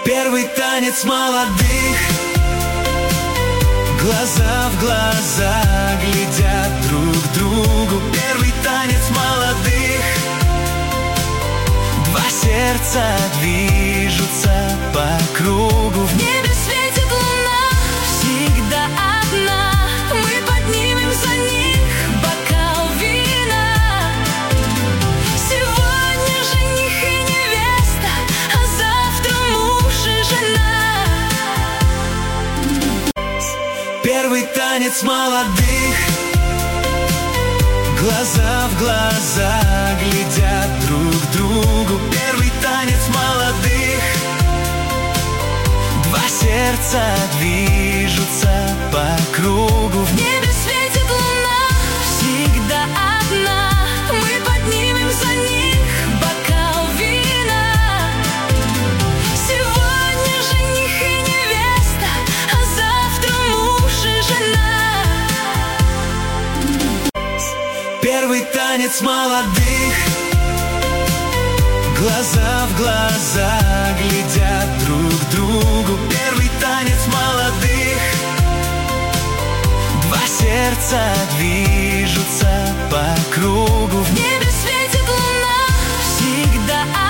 Первый танец молодых, глаза в глаза глядят друг другу. Первый танец молодых, два сердца движутся по кругу. В небе светит луна, всегда одна. Мы поднимем за них бокал вина. Сегодня жених и невеста, а завтра муж и жена. Первый танец молодых, глаза в глаза глядят друг другу. Первый танец молодых, два сердца движутся по кругу. В небе светит луна, всегда одна. Мы поднимем за них бокал вина. Сегодня жених и невеста, а завтра муж и жена. Первый танец молодых, глаза в глаза глядят друг другу. Первый танец молодых, два сердца движутся по кругу.